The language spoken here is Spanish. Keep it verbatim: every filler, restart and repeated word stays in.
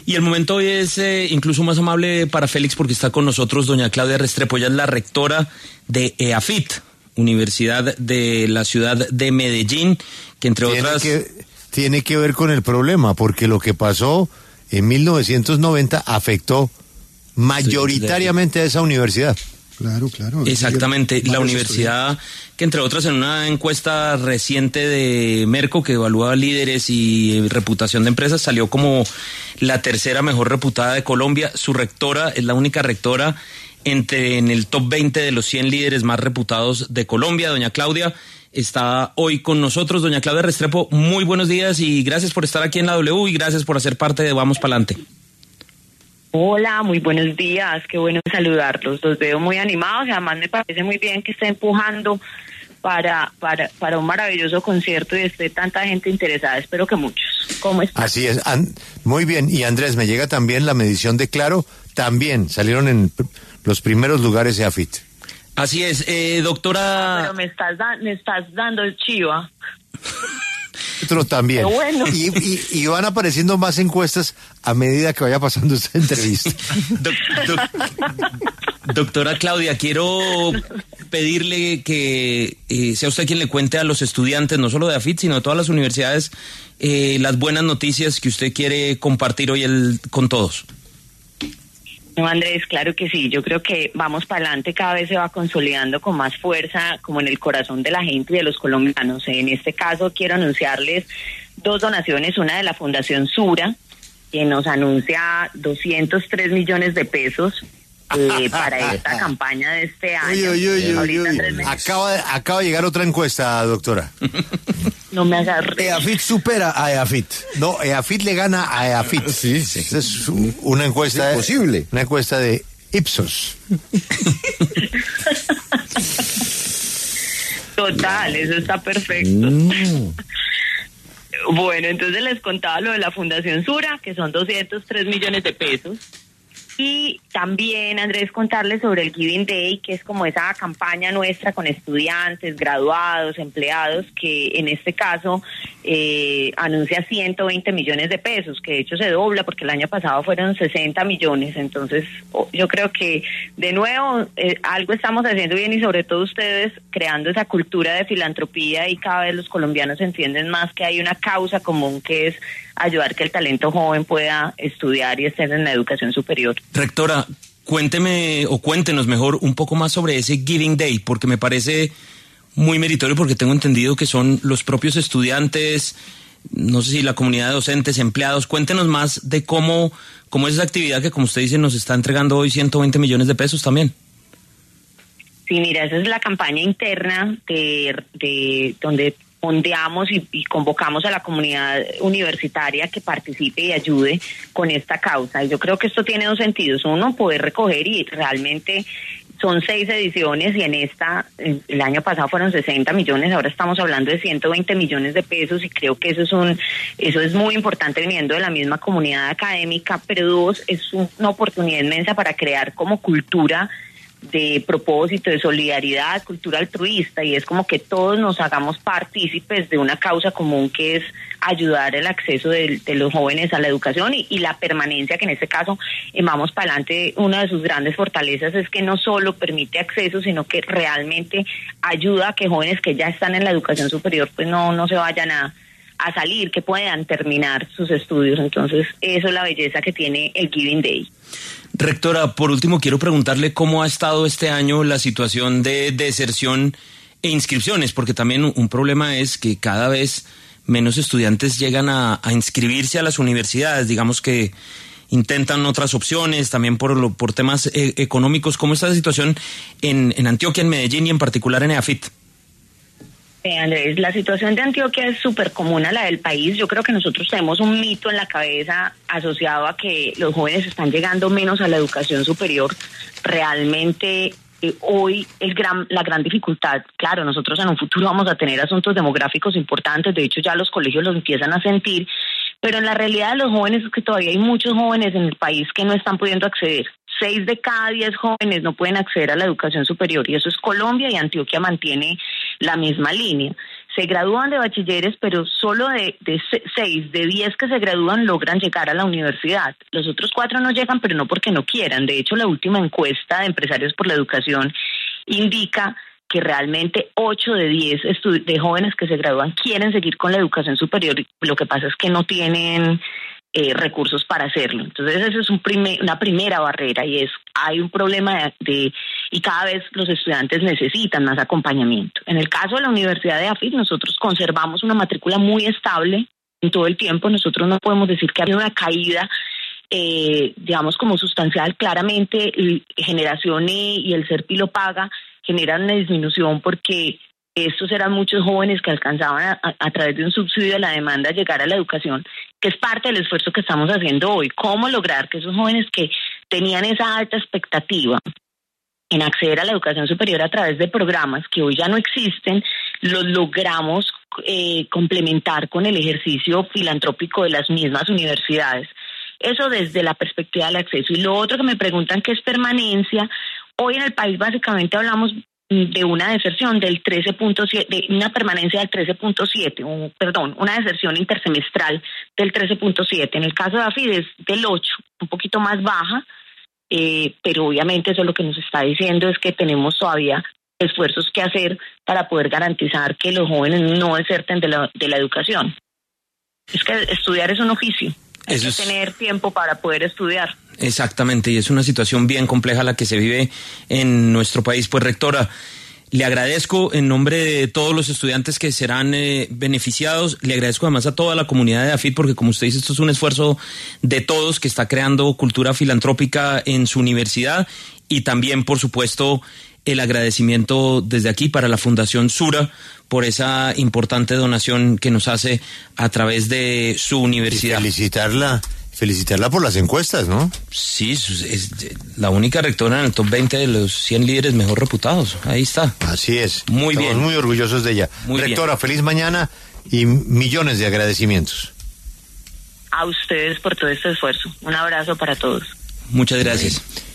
Y el momento hoy es eh, incluso más amable para Félix porque está con nosotros doña Claudia Restrepo. Ella es la rectora de EAFIT, Universidad de la ciudad de Medellín, que entre tiene otras... Que, tiene que ver con el problema, porque lo que pasó en mil novecientos noventa afectó mayoritariamente a esa universidad. Claro, claro. Exactamente, la universidad que entre otras en una encuesta reciente de Merco que evalúa líderes y reputación de empresas salió como la tercera mejor reputada de Colombia. Su rectora es la única rectora entre en el top veinte de los cien líderes más reputados de Colombia. Doña Claudia está hoy con nosotros. Doña Claudia Restrepo, muy buenos días y gracias por estar aquí en la W y gracias por hacer parte de Vamos Pa'lante. Hola, muy buenos días, qué bueno saludarlos, los veo muy animados y además me parece muy bien que esté empujando para para para un maravilloso concierto y esté tanta gente interesada, espero que muchos. ¿Cómo están? Así es, And- muy bien, y Andrés, me llega también la medición de Claro, también salieron en pr- los primeros lugares EAFIT. Así es, eh, doctora... Pero me estás, da- me estás dando el chiva. Otros también. Qué bueno. Y, y, y van apareciendo más encuestas a medida que vaya pasando esta entrevista. Doc, doc, doctora Claudia, quiero pedirle que eh, sea usted quien le cuente a los estudiantes, no solo de AFIT, sino de todas las universidades, eh, las buenas noticias que usted quiere compartir hoy el, con todos. No, Andrés, claro que sí. Yo creo que Vamos Pa'lante cada vez se va consolidando con más fuerza, como en el corazón de la gente y de los colombianos. En este caso quiero anunciarles dos donaciones, una de la Fundación Sura, que nos anuncia doscientos tres millones de pesos eh, para esta campaña de este año. Oye, oye, oye, Ahorita oye, Andrés me- Acaba, de- acaba de llegar otra encuesta, doctora. No me agarré. EAFIT supera a EAFIT. No, EAFIT le gana a EAFIT. Sí, sí. Esa es u- una encuesta, Es posible. una encuesta de Ipsos. Total, eso está perfecto. Mm. Bueno, entonces les contaba lo de la Fundación Sura, que son doscientos tres millones de pesos. Y también, Andrés, contarles sobre el Giving Day, que es como esa campaña nuestra con estudiantes, graduados, empleados, que en este caso eh, anuncia ciento veinte millones de pesos, que de hecho se dobla porque el año pasado fueron sesenta millones. Entonces, oh, yo creo que, de nuevo, eh, algo estamos haciendo bien y sobre todo ustedes creando esa cultura de filantropía y cada vez los colombianos entienden más que hay una causa común que es ayudar que el talento joven pueda estudiar y estar en la educación superior. Rectora, cuénteme o cuéntenos mejor un poco más sobre ese Giving Day, porque me parece muy meritorio, porque tengo entendido que son los propios estudiantes, no sé si la comunidad de docentes, empleados. Cuéntenos más de cómo, cómo es esa actividad que, como usted dice, nos está entregando hoy ciento veinte millones de pesos también. Sí, mira, esa es la campaña interna de, de donde fondeamos y, y convocamos a la comunidad universitaria que participe y ayude con esta causa. Y yo creo que esto tiene dos sentidos. Uno, poder recoger y realmente son seis ediciones y en esta, el año pasado fueron sesenta millones, ahora estamos hablando de ciento veinte millones de pesos y creo que eso es un, eso es muy importante viniendo de la misma comunidad académica, pero dos, es una oportunidad inmensa para crear como cultura de propósito, de solidaridad, cultura altruista, y es como que todos nos hagamos partícipes de una causa común que es ayudar el acceso de, de los jóvenes a la educación y, y la permanencia, que en este caso en Vamos Pa'lante, una de sus grandes fortalezas es que no solo permite acceso, sino que realmente ayuda a que jóvenes que ya están en la educación superior pues no, no se vayan a a salir, que puedan terminar sus estudios. Entonces, eso es la belleza que tiene el Giving Day. Rectora, por último, quiero preguntarle cómo ha estado este año la situación de deserción e inscripciones, porque también un problema es que cada vez menos estudiantes llegan a, a inscribirse a las universidades, digamos que intentan otras opciones, también por, lo, por temas eh, económicos. ¿Cómo está la situación en, en Antioquia, en Medellín y en particular en EAFIT? Eh, Andrés, la situación de Antioquia es súper común a la del país. Yo creo que nosotros tenemos un mito en la cabeza asociado a que los jóvenes están llegando menos a la educación superior. Realmente eh, hoy el gran, la gran dificultad, claro, nosotros en un futuro vamos a tener asuntos demográficos importantes, de hecho ya los colegios los empiezan a sentir, pero en la realidad de los jóvenes es que todavía hay muchos jóvenes en el país que no están pudiendo acceder. Seis de cada diez jóvenes no pueden acceder a la educación superior y eso es Colombia, y Antioquia mantiene la misma línea. se gradúan de bachilleres, pero solo de, de seis, de diez que se gradúan logran llegar a la universidad. Los otros cuatro no llegan, pero no porque no quieran. De hecho, la última encuesta de Empresarios por la Educación indica que realmente ocho de diez estu- de jóvenes que se gradúan quieren seguir con la educación superior. Lo que pasa es que no tienen eh, recursos para hacerlo. Entonces, esa es un primer, una primera barrera, y es hay un problema de, de y cada vez los estudiantes necesitan más acompañamiento. En el caso de la Universidad de AFIT, nosotros conservamos una matrícula muy estable en todo el tiempo. Nosotros no podemos decir que ha habido una caída, eh, digamos, como sustancial. Claramente, el Generación E y el CERPI lo paga, generan una disminución porque estos eran muchos jóvenes que alcanzaban a, a, a través de un subsidio de la demanda llegar a la educación, que es parte del esfuerzo que estamos haciendo hoy. ¿Cómo lograr que esos jóvenes que tenían esa alta expectativa en acceder a la educación superior a través de programas que hoy ya no existen, los logramos eh, complementar con el ejercicio filantrópico de las mismas universidades? Eso desde la perspectiva del acceso. Y lo otro que me preguntan, ¿qué es permanencia? Hoy en el país básicamente hablamos de una deserción del trece punto siete, de una permanencia del trece punto siete, un, perdón, una deserción intersemestral del trece punto siete. En el caso de AFID es del ocho, un poquito más baja, eh, pero obviamente eso lo que nos está diciendo es que tenemos todavía esfuerzos que hacer para poder garantizar que los jóvenes no deserten de la, de la educación. Es que estudiar es un oficio. Hay Eso que es... tener tiempo para poder estudiar. Exactamente, y es una situación bien compleja la que se vive en nuestro país. Pues, rectora, le agradezco en nombre de todos los estudiantes que serán eh, beneficiados. Le agradezco además a toda la comunidad de AFIT, porque como usted dice, esto es un esfuerzo de todos que está creando cultura filantrópica en su universidad. Y también, por supuesto, el agradecimiento desde aquí para la Fundación Sura por esa importante donación que nos hace a través de su universidad. Y felicitarla. Felicitarla por las encuestas, ¿no? Sí, es, es la única rectora en el top veinte de los cien líderes mejor reputados. Ahí está. Así es. Muy Estamos bien. muy orgullosos de ella. Muy Rectora, bien. Feliz mañana y millones de agradecimientos. A ustedes por todo este esfuerzo. Un abrazo para todos. Muchas gracias.